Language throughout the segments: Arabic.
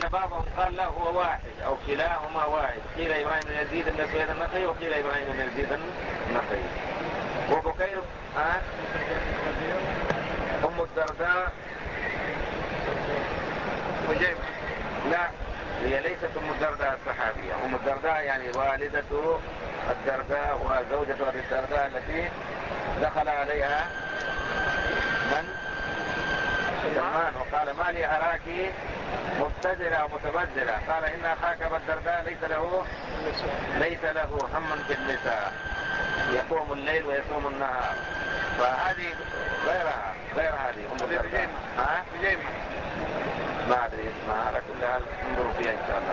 لأن بعضهم قال لا هو واحد أو كلاهما واحد، قيل إبراهيم بن يزيد بن سويد النخعي وقيل إبراهيم بن يزيد النخعي. وبكير أم الدرداء لا، هي ليست أم الدرداء الصحابية. أم الدرداء يعني والدة الدرداء وزوجة أبي الدرداء التي دخل عليها من؟ سلمان وقال ما لي أراك مبتذلة ومتبذلة، قال إن أخاك أبا الدرداء ليس له هم في النساء، يقوم الليل ويصوم النهار. فهذه غير هذه أم الدرداء. ما أدري اسمها، على كل حال انظروا فيها إن شاء الله.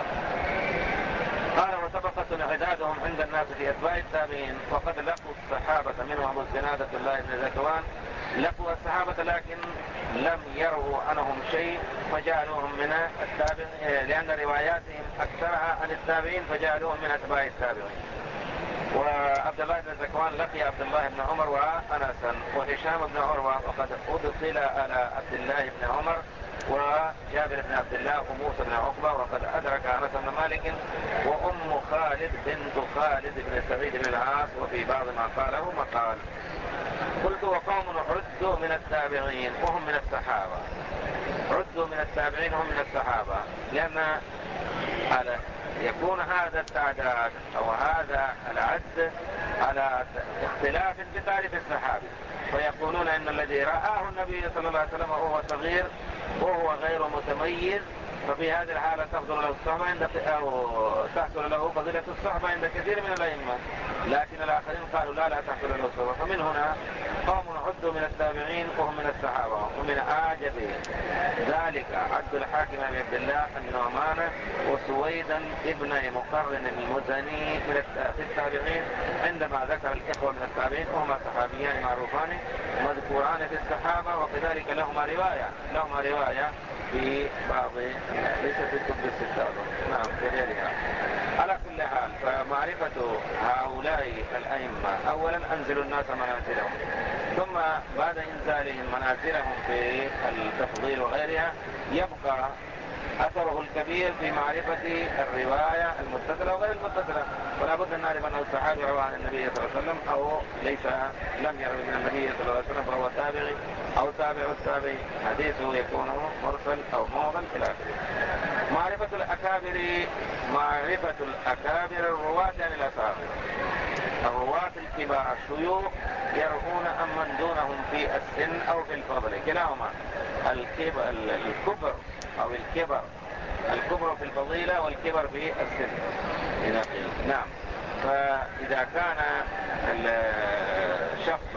قال وطبقة عدادهم عند الناس في أتباع التابعين، وقد لقوا الصحابة منهم أبو الزناد عبد الله بن ذكوان، لقوا الصحابة لكن لم يروا عنهم شيء فجعلوهم من التابعين، لأن رواياتهم أكثرها عن التابعين فجعلوهم من أتباع التابعين. وعبد الله بن ذكوان لقي عبد الله بن عمر وأنسا وهشام بن عروة، وقد أدخل على عبد الله بن عمر وجابر بن عبد الله وموسى بن عقبة، وقد أدرك أنس بن مالك وأم خالد بنت خالد بن سعيد بن العاص، وفي بعض ما قاله مقال. قلت وقوم عدوا من التابعين وهم من الصحابة، عدوا من التابعين وهم من الصحابة، لأن على يكون هذا التعداد أو هذا العد على اختلاف في تعريف الصحابي، فيقولون إن الذي رآه النبي صلى الله عليه وسلم وهو صغير وهو غير متميز، ففي هذه الحالة تحصل له الصحبة أو تحصل له فضيلة الصحبة عند كثير من الأئمة، لكن الآخرين قالوا لا تحصل له الصحبة. فمن هنا قوم عدوا من التابعين وهم من الصحابة. ومن أعجب ذلك عد الحاكم بن عبد الله النعمان وسويدا ابن مقرن المزني في التابعين، عندما ذكر الإخوة من التابعين وهما صحابيان معروفان مذكوران في الصحابة، وكذلك لهما رواية في بعض ليس في الكتب الستة، نعم في غيرها. على كل حال فمعرفة هؤلاء الأئمة أولا أنزلوا الناس منازلهم، ثم بعد إنزالهم منازلهم في التفضيل وغيرها يبقى أثره الكبير في معرفة الرواية المتصلة وغير المتصلة. ولا بد أن نعرف أنه الصحابي روى عن النبي صلى الله عليه وسلم أو لم يروي من النبي صلى الله عليه وسلم فهو تابعي أو تابع التابعي، حديثه يكون مرسل أو موضل إلى آخره. معرفة الأكابر الرواة عن الأصاغر. الرواة الكبار الشيوخ يرؤون أمن دونهم في السن أو في الفضل، كلاهما الكبر أو الكبر في الفضيلة والكبر في السن. نعم. فإذا كان الشخص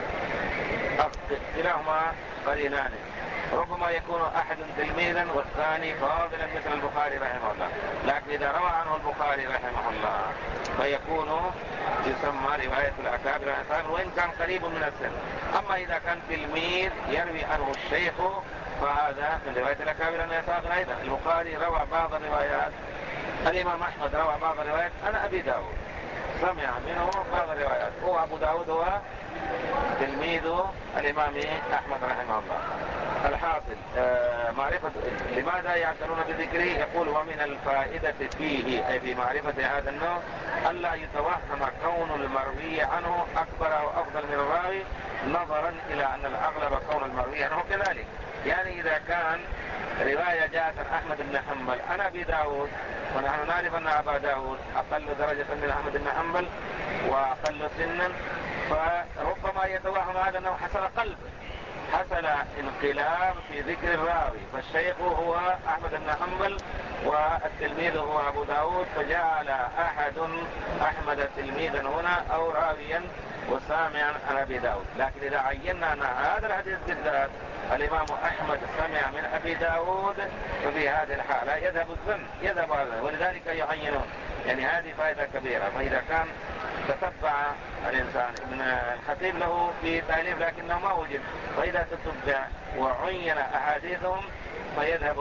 كلاهما قرينان، ربما يكون أحد تلميذا والثاني فاضلا مثل البخاري رحمه الله، لكن إذا روى عنه البخاري رحمه الله فيكون يسمى رواية الأكابر عن الأصاغر وإن كان قريب من السن. أما إذا كان تلميذ يروي عنه الشيخ فهذا من رواية الأكابر عن الأصاغر أيضا. البخاري روى بعض الروايات، الإمام أحمد روى بعض الروايات عن أبي داود، سمع منه بعض الروايات، وأبو داود هو تلميذ الإمام أحمد رحمه الله. الحاصل معرفة لماذا يعتنون بذكره؟ يقول ومن الفائدة فيه أي في معرفة هذا النوع ألا يتوهم كون المروي عنه أكبر أو أفضل من الراوي، نظرا إلى أن الأغلب كون المروي عنه كذلك. يعني إذا كان رواية جاءت عن أحمد بن حنبل عن أبي داود، ونحن نعرف أن أبا داود أقل درجة من أحمد بن حنبل وأقل سنا، فربما يتوهم هذا أنه حصل انقلاب في ذكر الراوي، فالشيخ هو أحمد بن حنبل والتلميذ هو أبو داود، فجعل أحمد تلميذا هنا أو راويا وسامعا عن أبي داود. لكن إذا عينا أن هذا الحديث بالذات الإمام أحمد سمع من أبي داود، ففي هذه الحالة يذهب هذا، ولذلك يعينون. يعني هذه فائدة كبيرة. فإذا كان تتبع الإنسان ابن الخطيب له في تأليف لكنه ما وجد، فإذا تتبع وعين أحاديثهم فيذهب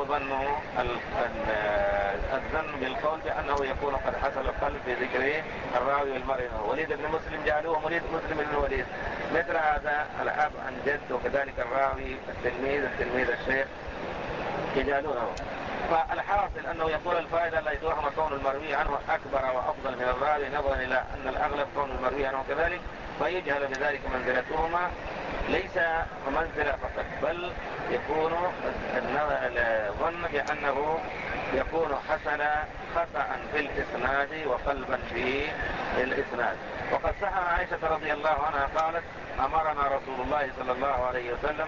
الظن بالقول بأنه يكون قد حصل القلب في ذكره الراوي والمرئي. وليد بن مسلم جعلوه وليد مسلم بن وليد، مثل هذا الأب عن جد، وكذلك الراوي التلميذ الشيخ يجعلونه. فالحاصل أنه يقول الفائدة لا يتوهم كون المروي عنه أكبر وأفضل من الراوي، نظرا إلى أن الأغلب كون المروي عنه كذلك، فيجهل بذلك منزلتهما، ليس منزلة فقط، بل يكون الظن بأنه يكون حسن خطأ في الإسناد وقلبا في الإسناد. وقد صح عائشة رضي الله عنها قالت: أمرنا رسول الله صلى الله عليه وسلم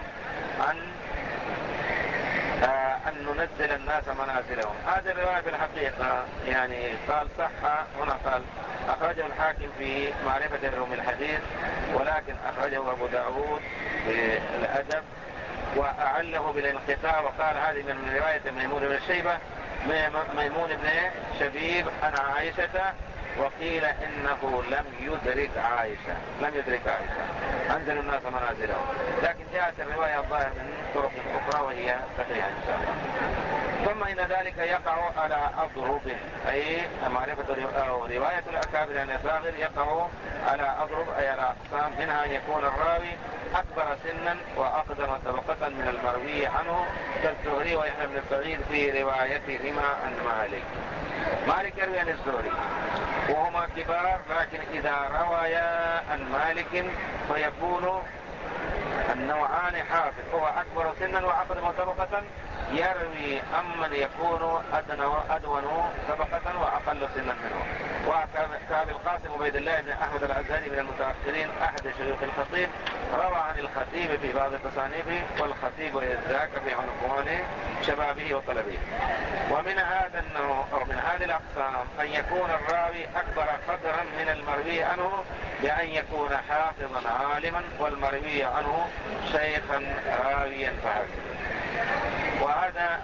أن ننزل الناس منازلهم. هذه الرواية في الحقيقة يعني قال صح، هنا قال أخرجه الحاكم في معرفة علوم الحديث، ولكن أخرجه أبو داود في الأدب وأعله بالانقطاع، وقال هذه من رواية ميمون بن شبيب عن عائشة، وقيل إنه لم يدرك عائشة، أنزل الناس منازلهم. لكن جاءت الرواية الظاهر من طرق أخرى وهي صحيحة إن شاء الله. ثم إن ذلك يقع على أضرب، أي معرفة رواية الأكابر عن الصاغر يقع على أضرب، أي على أقسام، منها أن يكون الراوي أكبر سنا وأقدم طبقة من المروي عنه كالزهري ويحيى بن سعيد في روايتهما عن مالك يروي عن الزهري وهما كبار، لكن إذا روايا عن مالك فيكون النوعان حافظ، هو أكبر سنا وأقدم طبقة يروي أمن يكون أدون طبقة وأقل سنا منه. وكان القاسم عبيد الله بن أحمد العزاني من المتأخرين أحد شيوخ الخطيب، روى عن الخطيب في بعض تصانيفه، والخطيب يزداك في عنفوان شبابه وطلبه. ومن هذا النوع أو من هذه الأقسام أن يكون الراوي أكبر قدرا من المروي عنه بأن يكون حافظا عالما، والمروي عنه شيخا راويا فحسب. وهذا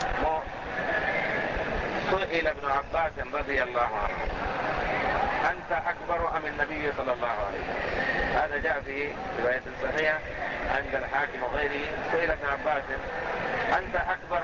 سئل ابن عباس رضي الله عنه: أنت أكبر أم النبي صلى الله عليه وسلم؟ هذا جاء في رواية صحيحة عند الحاكم وغيره. سئل ابن عباس: أنت أكبر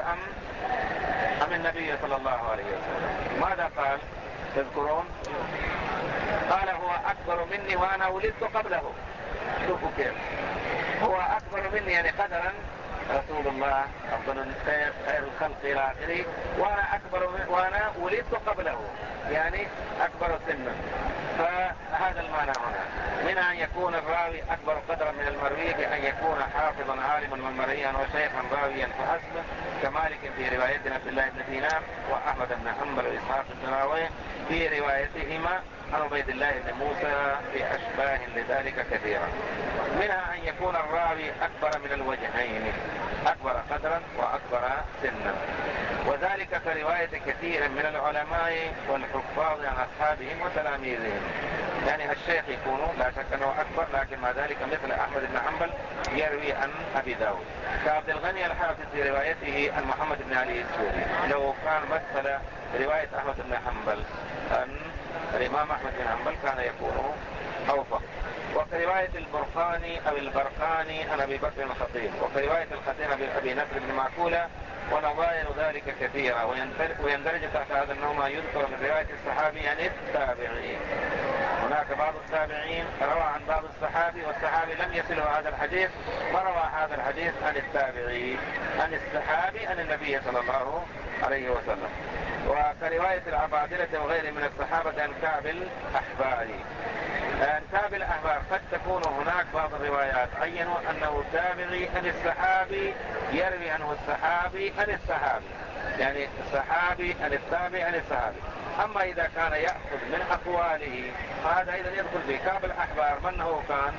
أم النبي صلى الله عليه وسلم؟ ماذا قال؟ تذكرون؟ قال: هو أكبر مني وأنا ولدت قبله. شوفوا كيف هو أكبر مني، يعني قدرا رسول الله أفضل خير الخلق إلى آخره، وأنا ولدت قبله، يعني أكبر سنا. فهذا المعنى هنا، من أن يكون الراوي أكبر قدرا من المروي بأن يكون حافظا عالما والمروي عنه شيخا راويا فحسب، كمالك في رواية عبد الله بن دينار وأحمد بن حنبل وإسحاق بن راهويه في روايتهما عن عبيد الله بن موسى بأشباه لذلك كثيرا. منها أن يكون الراوي أكبر من الوجهين، أكبر قدرا وأكبر سنا، وذلك كرواية كثير من العلماء والحفاظ عن أصحابهم وتلاميذهم. يعني الشيخ يكون لا شك أنه أكبر، لكن مع ذلك مثل أحمد بن حنبل يروي عن أبي داود، كعبد الغني الحافظ في روايته عن محمد بن علي السوري. لو كان مثل رواية أحمد بن حنبل عن الإمام أحمد بن حنبل كان يكون أوفق. وكرواية البرقاني أو البرقاني عن أبي بكر الخطيب، وكرواية الخطيب أبي نصر بن معقولة، ونظائر ذلك كثيرة. ويندرج تحت هذا النوع ما يذكر من رواية الصحابي عن التابعين. هناك بعض التابعين روى عن بعض الصحابي، والصحابي لم يصله هذا الحديث، فروى هذا الحديث عن التابعي عن الصحابي عن النبي صلى الله عليه وسلم. وكرواية العبادلة وغيره من الصحابة عن كعب الأحباري. كعب الأحبار قد تكون هناك بعض الروايات عينوا أنه تابعي عن الصحابي يروي عنه الصحابي عن الصحابي، يعني الصحابي عن التابعي عن الصحابي. أما إذا كان يأخذ من أقواله هذا أيضا يدخل في كعب الأحبار. من هو كان؟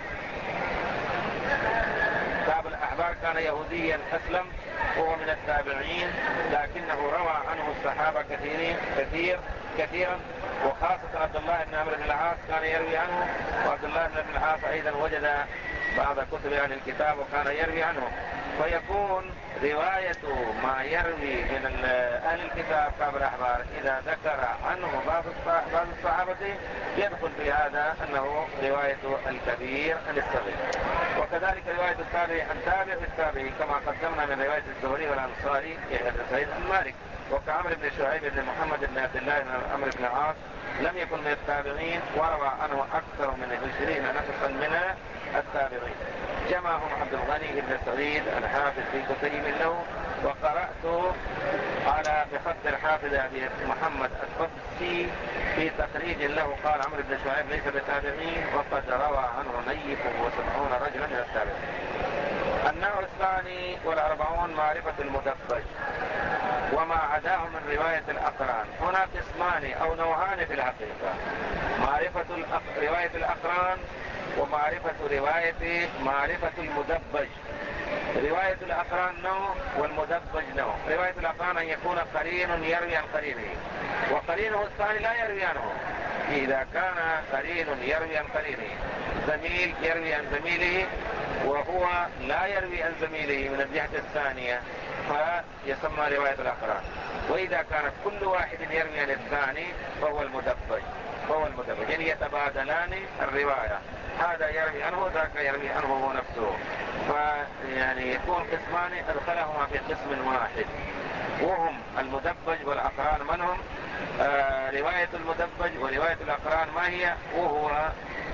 كعب الأحبار كان يهوديا أسلم وهو من التابعين، لكنه روى عنه الصحابة كثيرا، وخاصة عبد الله بن عمرو بن العاص كان يروي عنه، وعبد الله بن العاص أيضا وجد بعض كتب أهل الكتاب وكان يروي عنه. فيكون رواية ما يروي من أهل الكتاب كعب الأحبار إذا ذكر عنه بعض الصحابة يدخل في هذا أنه رواية الكبير عن الصغير. وكذلك رواية التابعي عن تابع التابعي كما قدمنا من رواية الزهري والأنصاري يحيى بن سعيد عن مالك. وكعمر بن شعيب بن محمد بن عبد الله بن عمرو بن العاص لم يكن من التابعين، وروى عنه أكثر من 20 نفسا من التابعين. جمعهم عبد الغني بن سعيد الحافظ في كتيب له. وقرأت على بخط الحافظ أبي محمد القدسي في تخريج له قال عمرو بن شعيب ليس بتابعين وقد روى عنه نيف و70 رجلا من التابعين. النوع الثاني والأربعون معرفة المدبج وما عداه من رواية الأقران. هنا قسمان أو نوعان في الحقيقة: معرفة رواية الأقران ومعرفة معرفة المدبج. رواية الأقران نوع والمدبج نوع. رواية الأقران أن يكون قرين يروي عن قرينه وقرينه الثاني لا يروي عنه. إذا كان قرين يروي عن قرينه، زميل يروي عن زميله وهو لا يروي عن زميله من الجهة الثانية فيسمى رواية الأقران. وإذا كان كل واحد يروي عن الثاني فهو المدبج، يعني يتبادلان الرواية، هذا يروي عنه ذاك يروي عنه هو نفسه، فيعني يكون قسمان أدخلهما في قسم واحد وهم المدبج والأقران. من هم؟ رواية المدبج ورواية الأقران ما هي؟ وهو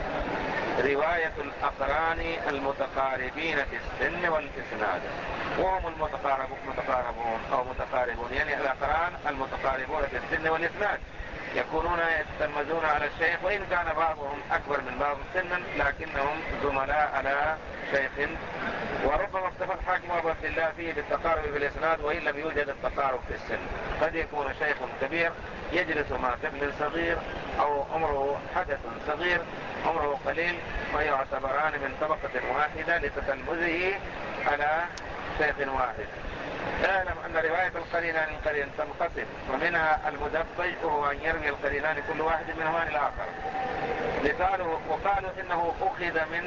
رواية الأقران المتقاربين في السن والإسناد، وهم المتقاربون أو متقاربون، يعني الأقران المتقاربون في السن والإسناد يكونون يتلمذون على الشيخ، وإن كان بعضهم أكبر من بعض سنا لكنهم زملاء على شيخ. وربما اكتفى الحاكم أبو عبد الله فيه بالتقارب بالإسناد وإن لم يوجد التقارب في السن. قد يكون شيخ كبير يجلس مع طفل صغير أو عمره حدث صغير عمره قليل ويعتبران من طبقة واحدة لتتلمذه على شيخ واحد. اعلم أن رواية القرينان القرين تنقسم، ومنها المدبج وهو أن يروي القرينان كل واحد منهما الآخر. مثاله وقالوا إنه أخذ من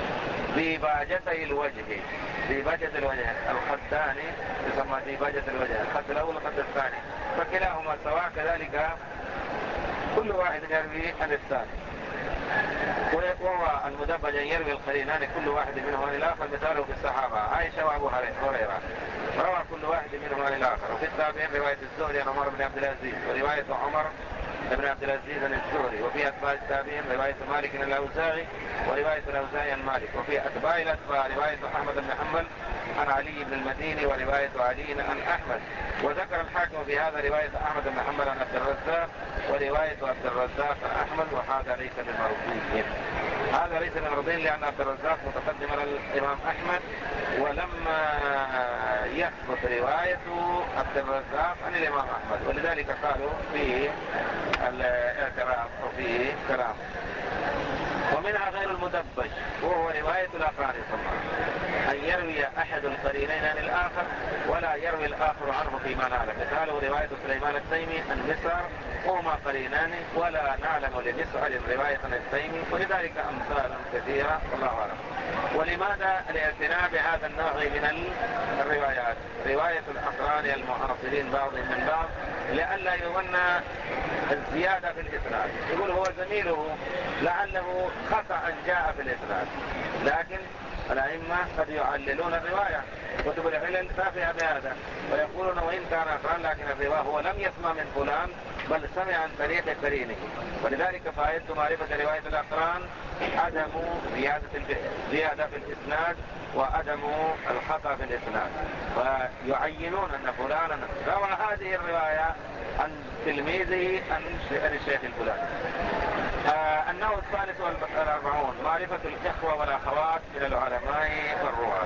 ديباجتي الوجه. ديباجة الوجه الخدان يسمى ديباجة الوجه، الخد الأول والخد الثاني، فكلاهما سواء، كذلك كل واحد يروي عن الثاني. وهو المدبج أن يروي القرينان كل واحد منهما الآخر. مثاله في الصحابة عائشة وأبو هريرة روى كل واحد منهما الآخر. وفي التابعين رواية الزهري عن عمر بن عبد العزيز ورواية عمر بن عبد العزيز عن الزهري. وفي أتباع التابعين رواية مالك عن الأوزاعي ورواية الأوزاعي عن مالك. وفي أتباع الأتباع رواية أحمد بن حنبل عن علي بن المديني ورواية علي عن أحمد. وذكر الحاكم في هذا رواية أحمد بن حنبل عن عبد الرزاق ورواية عبد الرزاق عن أحمد، وهذا ليس بمرضي. هذا ليس بمرضي لأن عبد الرزاق متقدم على الإمام أحمد، ولما يثبت رواية عبد الرزاق عن الإمام أحمد، ولذلك قالوا فيه الاعتراف وفيه كلام. ومنها غير المدبج وهو رواية الأقران أن يروي أحد القرينين عن الآخر ولا يروي الآخر عنه فيما نعلم. مثاله رواية سليمان التيمي عن مسعر وهما قرينان ولا نعلم لمسعر رواية عن التيمي، ولذلك أمثال كثيرة والله أعلم. ولماذا الاعتناء بهذا النوع من الروايات رواية الأقران المعاصرين بعضهم من بعض؟ لئلا يظن الزيادة في الإسناد، يقول هو زميله لعله خطأ جاء في الإسناد، لكن الأئمة قد يعللون الرواية، كتب العلل تافهة بهذا، ويقولون وإن كان أقران لكن الرواية هو لم يسمع من فلان بل سمع عن طريق قرينه. ولذلك فائدة معرفة رواية الأقران عدم زيادة في الإسناد وعدم الخطأ في الإسناد، ويعينون أن فلانا روى هذه الرواية عن تلميذه عن الشيخ الفلاني. النوع الثالث والأربعون معرفة الإخوة والأخوات من العلماء والرواة.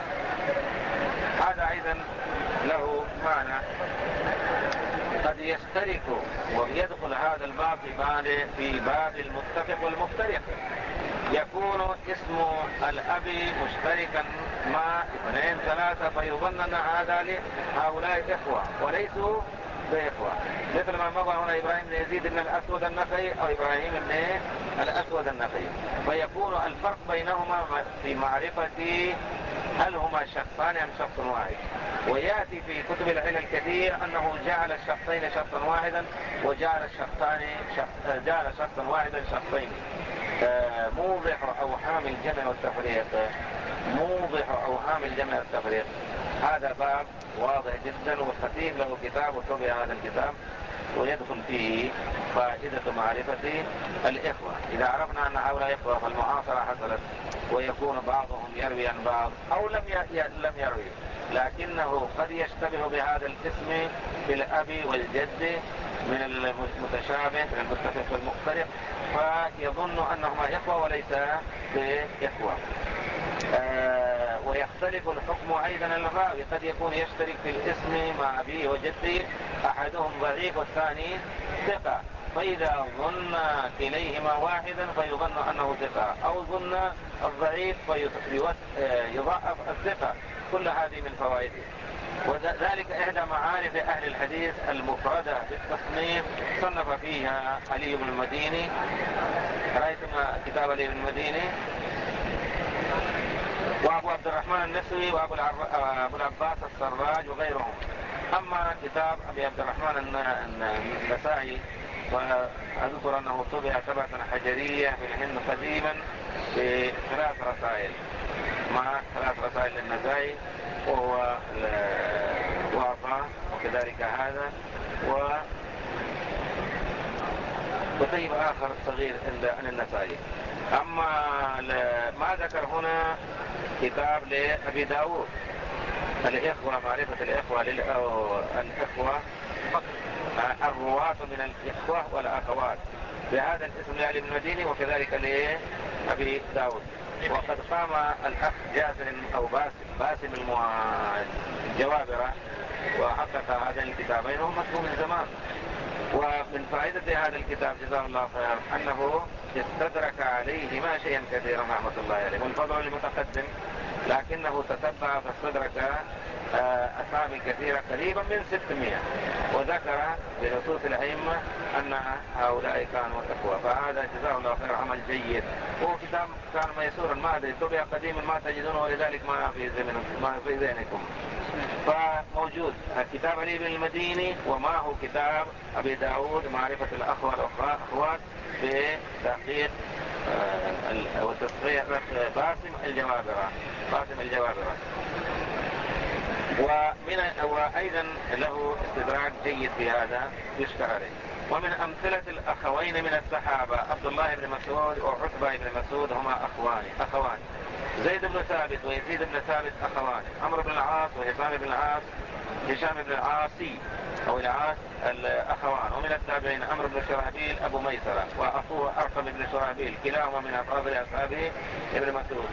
هذا أيضا له معنى قد يشترك ويدخل هذا الباب في باب المتفق والمفترق. يكون اسم الأب مشتركا مع 2 3 فيظن أن هؤلاء إخوة وليسوا بإخوة، مثل ما مضى هنا إبراهيم بن يزيد بن الأسود النخعي أو إبراهيم بن الأسود النخعي، فيكون الفرق بينهما في معرفة هل هما شخصان أم شخص واحد. ويأتي في كتب العلل الكثير أنه جعل الشخصين شخصا واحدا وجعل شخصا واحدا شخصين. موضح أوهام الجمع والتفريق. هذا باب واضح جدا، والخطيب له كتاب وطبع هذا الكتاب ويدخل فيه فائدة معرفة الإخوة. إذا عرفنا أن هؤلاء إخوة فالمعاصرة حصلت، ويكون بعضهم يروي عن بعض أو لم يروي، لكنه قد يشتبه بهذا الاسم بالأب والجد من المتشابه من المتفق والمختلف، فيظن أنهما إخوة وليس بإخوة. ويختلف الحكم أيضا الراوي، قد يكون يشترك في الاسم مع أبيه وجده، أحدهم ضعيف والثاني ثقة، فإذا ظن كليهما واحدا فيظن أنه ثقة، أو ظن الضعيف فيضعف الثقة. كل هذه من فوائده. وذلك إحدى معارف أهل الحديث المفردة بالتصنيف، صنف فيها علي بن المديني. رأيتم كتاب علي بن المديني؟ وأبو عبد الرحمن النسوي وأبو العباس السراج وغيرهم. أما كتاب أبي عبد الرحمن النسائي وأذكر أنه طبع طبعة حجرية في الهند قديما ب3 رسائل، مع 3 رسائل للنسائي، وهو وعطاء وكذلك هذا وكتيب آخر صغير عن النسائي. أما ما ذكر هنا كتاب لأبي داود الإخوة، معرفة الإخوة الإخوة الرواة من الإخوة والأخوات بهذا الاسم لعلي بن المديني، وكذلك لأبي داود. وقد قام الأخ جابر أو باسم الجوابرة وحقق هذين الكتابين، وهم مكتوب من زمان. ومن فائدة هذا الكتاب جزاه الله خير أنه استدرك عليه ما شيئا كثيرا رحمة الله عليه، والفضل المتقدم، لكنه تتبع فاستدرك أسامي كثيرة قريبا من 600، وذكر بنصوص الأئمة أن هؤلاء كانوا إخوة. فهذا جزاه الله خير عمل جيد. هو كتاب كان ميسورا، ما أدري طبع قديما ما تجدونه، ولذلك ما في ذهنكم. فموجود كتاب علي بن المديني ومعه كتاب أبي داود معرفة الأخوة والأخوات بتحقيق وتصحيح باسم الجوابرة. وأيضا له استدراك جيد في هذا يشكر عليه. ومن أمثلة الأخوين من الصحابة عبد الله بن مسعود وعتبة بن مسعود هما أخوان. زيد بن ثابت ويزيد بن ثابت أخوان. عمرو بن العاص وهشام بن العاص، هشام بن العاصي أو العاص الأخوان. ومن التابعين عمرو بن شرحبيل أبو ميسرة وأخوه أرقم بن شرحبيل، كلاهما من أفاضل أصحابه ابن مسعود.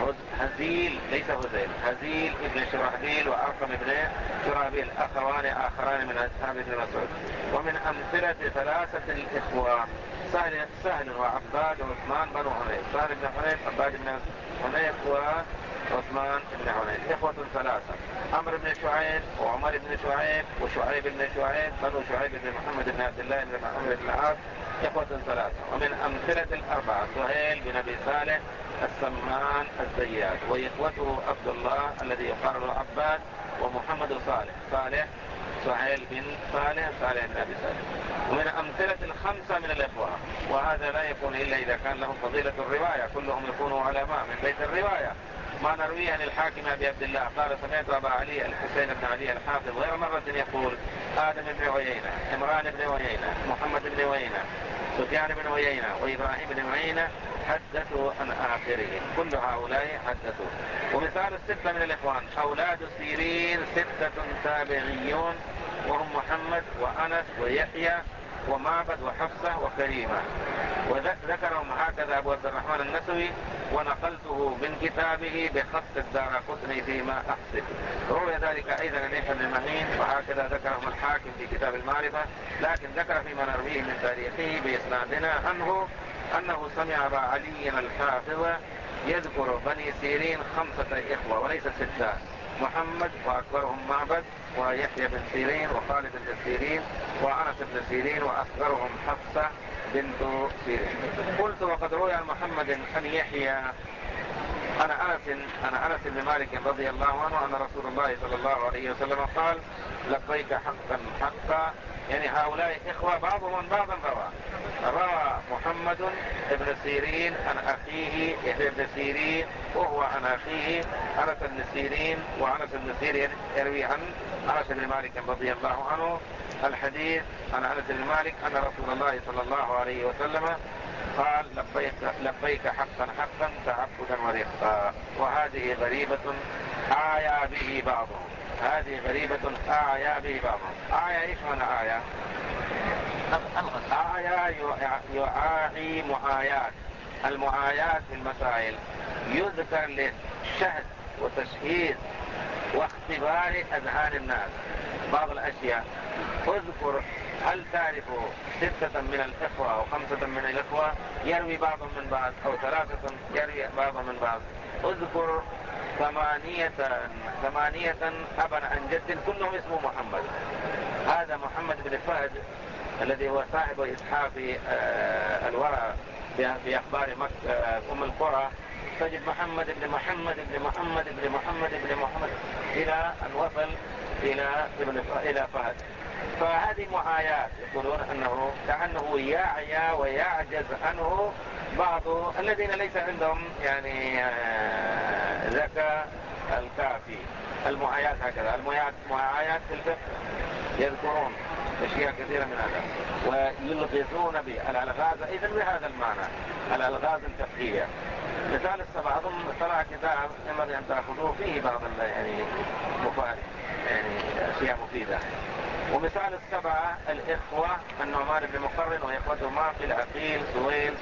هزيل ليس هزيل، هزيل ابن شرحبيل وأرقم ابن شرحبيل أخوان آخران من أصحاب ابن مسعود. ومن أمثلة 3 الإخوة سهل وعباد وعثمان بن حنيف. سهل بن حنيف، عباد بن حنيف وعثمان بن حنيف. إخوة 3: عمرو بن شعيب وعمر بن شعيب وشعيب بن شعيب بنو شعيب بن محمد بن عبد الله بن محمد بن العاص. إخوة 3. ومن أمثلة 4: سهيل بن أبي صالح السمان الزيات، وإخوته عبد الله الذي يقال له عباد، ومحمد صالح سهيل بن صالح بن أبي صالح. ومن أمثلة 5 من الإخوة، وهذا لا يكون إلا إذا كان لهم فضيلة الرواية، كلهم يكونوا علماء من بيت الرواية. ما نرويه عن الحاكم أبي عبد الله قال: سمعت أبا علي الحسين بن علي الحافظ غير مرة يقول: آدم بن عيينة، عمران بن عيينة، محمد بن عيينة، سفيان بن عيينة، وإبراهيم بن عيينة حدثوا عن آخرهم. كل هؤلاء حدثوا. ومثال 6 من الإخوان: أولاد سيرين 6 تابعيون، وهم محمد وأنس ويحيى ومعبد وحفصة وكريمة. وذكرهم هكذا أبو عبد الرحمن النسوي، ونقلته من كتابه بخط الدارقطني فيما أحسب. روي ذلك أيضا عن يحيى بن معين، وهكذا ذكرهم الحاكم في كتاب المعرفة، لكن ذكر فيما نرويه من تاريخه بإسنادنا عنه أنه سمع أبا علي الحافظ يذكر بني سيرين 5 إخوة وليس 6: محمد وأكبرهم معبد، ويحيى بن سيرين، وخالد بن سيرين، وأنس بن سيرين، وأصغرهم حفصة بنت سيرين. قلت: وقد روي عن محمد أن يحيى أنا أنس بن مالك رضي الله عنه أن رسول الله صلى الله عليه وسلم قال: لبيك حقا. يعني هؤلاء إخوة بعضهم عن بعض. روى محمد بن سيرين عن أخيه يحيى بن سيرين، وهو عن أخيه أنس بن سيرين، وأنس بن سيرين يروي عن أنس بن مالك رضي الله عنه الحديث عن أنس بن مالك أن رسول الله صلى الله عليه وسلم قال لبيك, لبيك حقا حقا تعبدا ورقا. وهذه غريبة آية به بعضهم، هذه غريبة آية به بعضهم. آية إيش معنى آية؟ آية يعاعي معايات. المعايات في المسائل يذكر للشهد وتشهيد واختبار أذهان الناس. بعض الأشياء اذكر، هل تعرف 6 من الإخوة أو 5 من الإخوة يروي بعضهم من بعض، أو 3 يروي بعضهم من بعض. اذكر 8 أبا عن جد كلهم اسمه محمد. هذا محمد بن فهد الذي هو صاحب إسحاق الورى في أخبار مكة أم القرى، تجد محمد بن محمد بن محمد بن محمد بن محمد إلى أن وصل إلى فهد. فهذه معايات يقولون أنه كأنه يعيا ويعجز عنه بعض الذين ليس عندهم يعني ذكاء الكافي. المعايات هكذا، المعايات في الفقه يذكرون أشياء كثيرة من هذا ويلغزون بالألغاز أيضا بهذا المعنى، الألغاز الفقهية. مثال السبعة أظن طلع كتاب ينبغي أن تأخذوه فيه بعض يعني مفارق، يعني أشياء مفيدة. ومثال السبعة الإخوة النعمان بن مقرن وإخوتهما في العقيل سويد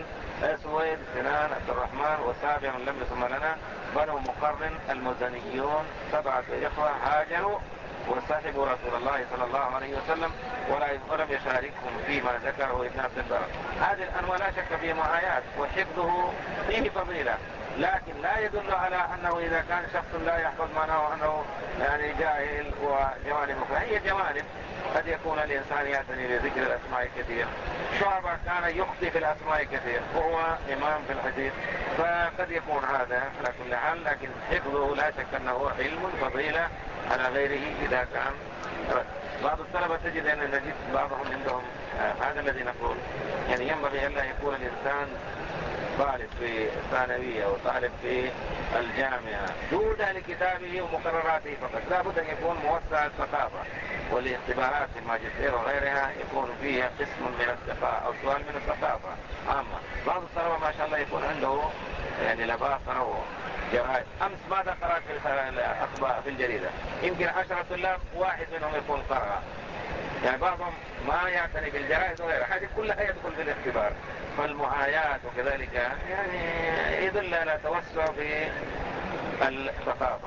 سنان عبد الرحمن والسابع من لم يسمى لنا بنو مقرن المزنيون 7 إخوة هاجروا وصاحبوا رسول الله صلى الله عليه وسلم ولم يشاركهم فيما ذكره ابن عبد البر. هذه الأنواع لا شك فيه معايات وحفظه فيه فضيلة، لكن لا يدل على أنه إذا كان شخص لا يحفظ معناه أنه يعني جاهل. وجوانب هي جوانب قد يكون الإنسان يعتني بذكر الأسماء كثير. شعبة كان يخطي في الأسماء كثير وهو إمام في الحديث، فقد يكون هذا على كل حال، لكن حفظه لا شك أنه علم فضيلة على غيره إذا كان رد. بعض الطلبة تجد أن نجد بعضهم عندهم هذا الذي نقول، يعني ينبغي أن لا يكون الإنسان طالب في الثانوية وطالب في الجامعة دون لكتابه ومقرراته فقط. لا بد أن يكون موسع الثقافة، والاختبارات في الماجستير وغيرها يكون فيها قسم من الثقافة أو سؤال من الثقافة عامة. بعض الطلبة ما شاء الله يكون عنده يعني لباقة وجرائد. أمس ماذا قرأت في الأخبار في الجريدة؟ يمكن 10 طلاب واحد منهم يكون قرأ. يعني بعضهم ما يعتني بالجرائد وغيرها، هذه كلها يدخل في الاختبار. فالمعايات وكذلك يعني يدل على توسع في الثقافة.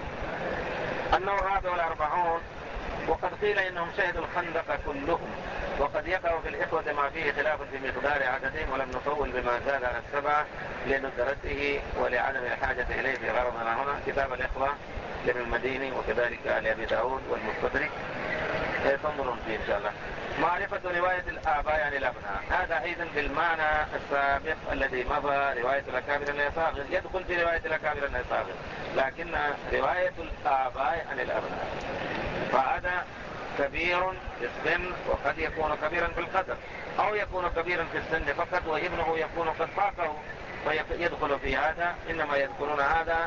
النوع الرابع والأربعون وقد قيل إنهم شهدوا الخندق كلهم، وقد يقع في الإخوة ما فيه خلاف في مقدار عددهم، ولم نطول بما زاد عن 7 لندرته ولعدم الحاجة إليه في غرضنا هنا. كتاب الإخوة لابن المديني وكذلك لأبي داود والمستدرك تنظرون فيه إن شاء الله. معرفة رواية الآباء عن الأبناء، هذا أيضا بالمعنى السابق الذي مضى. رواية الأكابر عن الأصاغر يدخل في رواية الأكابر عن الأصاغر، لكن رواية الآباء عن الأبناء فهذا كبير في السن، وقد يكون كبيرا في القدر، أو يكون كبيرا في السن فقط وابنه يكون قد فاقه فيدخل في هذا. إنما يذكرون هذا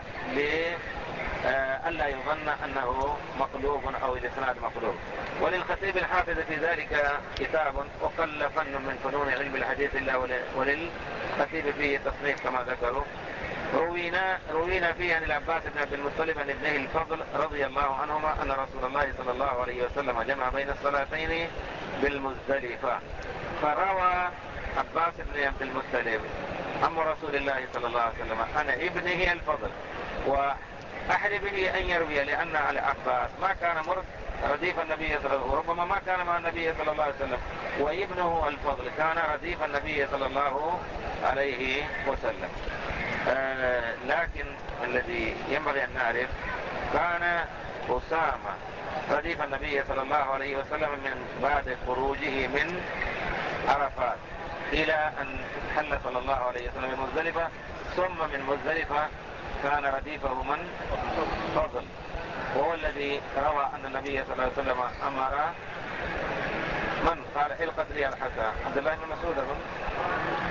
ألا يظن أنه مقلوب أو الإسناد مقلوب. وللخطيب الحافظ في ذلك كتاب، وقل فن من فنون علم الحديث إلا وللخطيب فيه تصنيف كما ذكروا. روينا فيه عن العباس بن عبد المطلب عن ابنه الفضل رضي الله عنهما أن رسول الله صلى الله عليه وسلم جمع بين الصلاتين بالمزدلفة. فروى عباس بن عبد المطلب عم رسول الله صلى الله عليه وسلم أنا ابنه الفضل، وأحري به أن يروي لأن على عباس ما كان مرد رديف النبي صلى الله عليه وسلم، وربما ما كان مع النبي صلى الله عليه وسلم، وابنه الفضل كان رديف النبي صلى الله عليه وسلم. لكن الذي ينبغي أن نعرف كان أسامة رديف النبي صلى الله عليه وسلم من بعد خروجه من عرفات إلى أن حل صلى الله عليه وسلم من مزدلفة، ثم من مزدلفة كان رديفه من فضل، وهو الذي روى أن النبي صلى الله عليه وسلم أمر من قال القت لي الحسن، عبد الله بن مسعود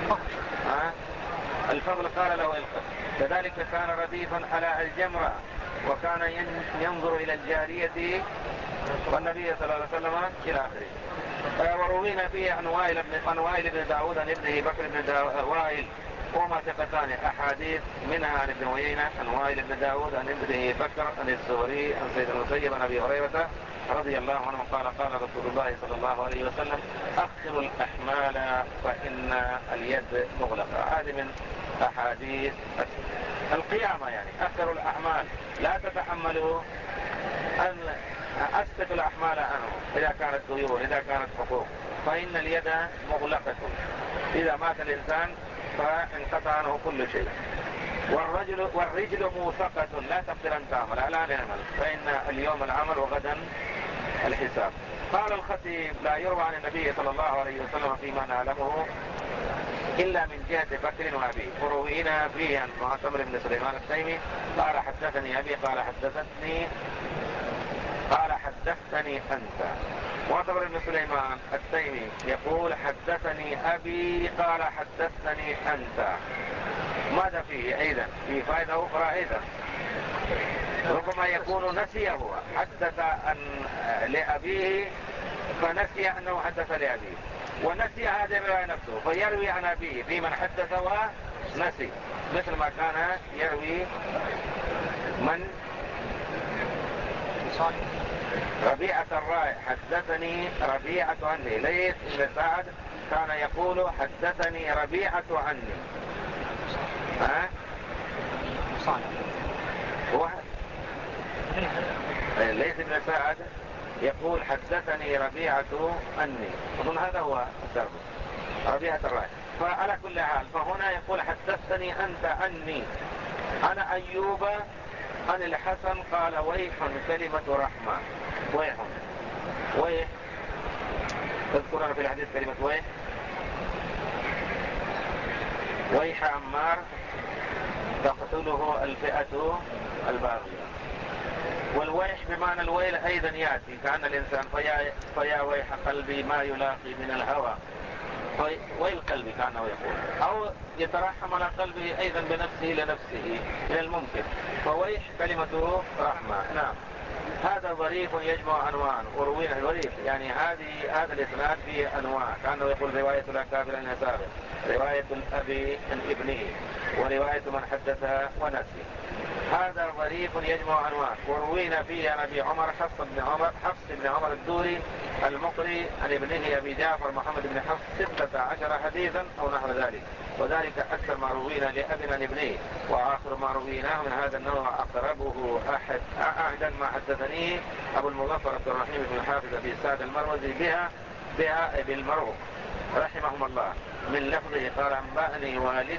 الفضل قال له القت. كذلك كان رديفا على الجمرة وكان ينظر إلى الجارية والنبي صلى الله عليه وسلم إلى آخره. وروينا فيه عن وائل بن داود عن ابنه بكر بن وائل، وهما ثقتان، أحاديث منها عن ابن عيينة عن وائل بن داود عن ابنه بكر عن الزهري عن سيد المسيب عن أبي هريرة رضي الله عنه قال قال رسول الله صلى الله عليه وسلم أخروا الأحمال فإن اليد مغلقة. هذه من أحاديث القيامة، يعني أخروا الأحمال، لا تتحملوا أن أسقطوا الأحمال عنه إذا كانت ديون، إذا كانت حقوق، فإن اليد مغلقة، إذا مات الإنسان فانقطع عنه كل شيء. والرجل موثقة، لا تقدر أن تعمل، لا نعمل، فإن اليوم العمل وغدا الحساب. قال الخطيب لا يروى عن النبي صلى الله عليه وسلم فيما نعلمه إلا من جهة بكر وأبي. وروينا فيه عن معتمر بن سليمان التيمي قال حدثني أبي قال حدثتني أنت. معتمر بن سليمان التيمي يقول حدثني أبي قال حدثني أنت. ماذا فيه أيضا؟ فيه فائدة أخرى أيضا، ربما يكون نسي، هو حدث لأبيه فنسي أنه حدث لأبيه، ونسي هذا الرواية نفسه فيروي عن أبيه في من حدث ونسي، مثل ما كان يروي من ربيعة الرائع حدثني ربيعة عني. ليث بن سعد كان يقول حدثني ربيعة عني. ليث بن سعد يقول حدثني ربيعة عني، أظن هذا هو السبب، ربيعة الرائع. فعلى كل حال فهنا يقول حدثني أنت عني. أنا أيوب عن الحسن قال ويح كلمة رحمة. ويح تذكرنا في الحديث كلمة ويح عمار تقتله الفئة الباغية. والويح بمعنى الويل أيضا يأتي كأن الإنسان فيا ويح قلبي ما يلاقي من الهوى، ويل قلبي كأنه يقول، أو يترحم على قلبه أيضا بنفسه لنفسه من الممكن. فويح كلمته رحمة. نعم، هذا ظريف يجمع أنواع. وروينا الظريف يعني هذا الإسناد فيه أنواع، كأنه يقول رواية الأكابر عن الأسابر، رواية الأبي عن ابنه، ورواية من حدث ونسي. هذا ظريف يجمع أنواع. وروينا فيه عن أبي عمر حفص بن عمر الدوري المقري عن ابنه أبي جعفر محمد بن حفص 16 حديثا أو نحو ذلك، وذلك أكثر ما روينا لأبن عن ابنه. وآخر ما رويناه من هذا النوع أقربه أحدا ما حدثني أبو المظفر عبد الرحيم بن الحافظ أبي سعد المروزي بها بالمروق رحمهم الله من لفظه قال أنبأني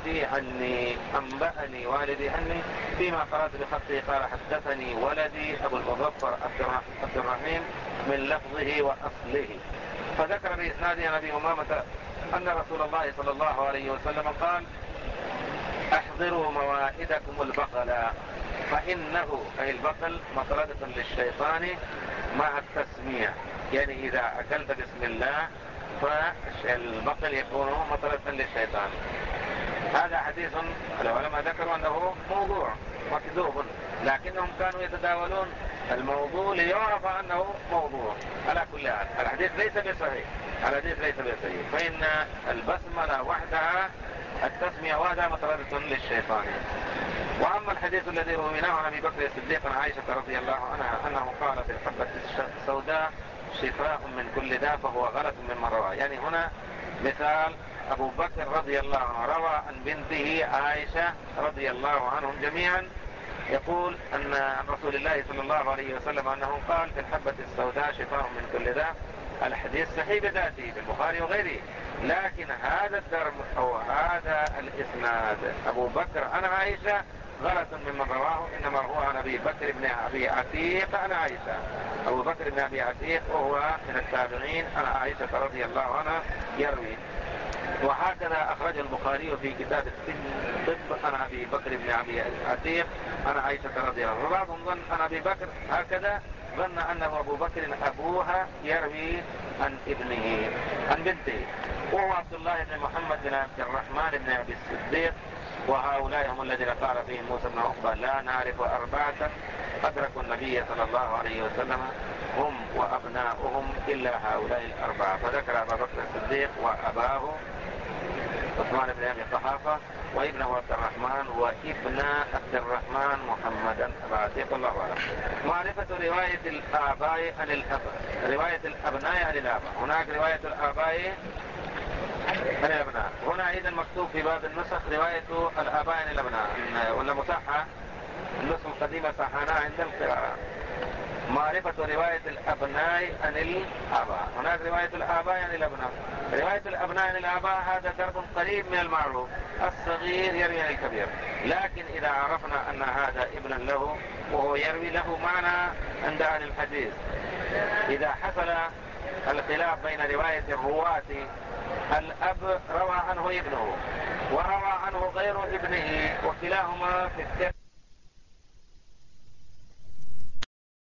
والدي عني فيما قرأت بخطه قال حدثني ولدي أبو المظفر عبد الرحيم من لفظه وأصله. فذكر بإسناده عن أبي أمامة أن رسول الله صلى الله عليه وسلم قال احضروا موائدكم البقل فإنه أي البقل مطردة للشيطان مع التسمية، يعني إذا أكلت بسم الله فالبقل يكون مطردة للشيطان. هذا حديث العلماء ذكروا أنه موضوع مكذوب، لكنهم كانوا يتداولون الموضوع ليعرف أنه موضوع. على كل حال الحديث ليس بصحيح، فإن البسملة وحدها التسمية وحدها مطردة للشيطان. وأما الحديث الذي رويناه عن أبي بكر الصديق عن عائشة رضي الله عنها أنه قال في الحبة السوداء شفاء من كل داء فهو غلط ممن روى. يعني هنا مثال أبو بكر رضي الله عنه روى عن بنته عائشة رضي الله عنهم جميعا يقول أن عن رسول الله صلى الله عليه وسلم أنه قال في الحبة السوداء شفاء من كل داء. الحديث صحيح بذاته في البخاري وغيره، لكن هذا الدرم أو هذا الإسناد أبو بكر عن عائشة غلط ممن رواه، إنما هو عن أبي بكر بن أبي عتيق عن عائشة. أبو بكر بن أبي عتيق وهو من التابعين عن عائشة رضي الله عنها يروي. وهكذا أخرج البخاري في كتاب الطب عن أبي بكر بن أبي عتيق عن عائشة رضي الله عنها. وبعضهم ظن عن أبي بكر هكذا، ظن أنه أبو بكر أبوها يروي عن ابنه عن بنته، وهو عبد الله بن محمد بن عبد الرحمن بن أبي الصديق. وهؤلاء هم الذين قال فيهم موسى بن عقبة لا نعرف أربعة أدركوا النبي صلى الله عليه وسلم هم وأبناؤهم إلا هؤلاء الأربعة، فذكر أبا بكر الصديق وأباه عثمان بن أبي قحافة وابنه عبد الرحمن وابن عبد الرحمن محمدا بعد الله أعلم. معرفة رواية الآباء عن رواية الأبناء عن الآباء. هناك رواية الآباء عن الأبناء، هنا أيضا مكتوب في بعض النسخ رواية الآباء عن الأبناء، ولا مصحة النسخ القديمة صحناها عند القراءة. معرفة رواية الأبناء عن الآباء، هناك رواية الآباء عن الأبناء. رواية الأبناء عن الآباء هذا درب قريب من المعروف، الصغير يروي عن الكبير، لكن إذا عرفنا أن هذا ابن له وهو يروي له معنى عند أهل الحديث. إذا حصل الخلاف بين رواية الرواة، الأب روى عنه ابنه وروى عنه غير ابنه وكلاهما في الثقة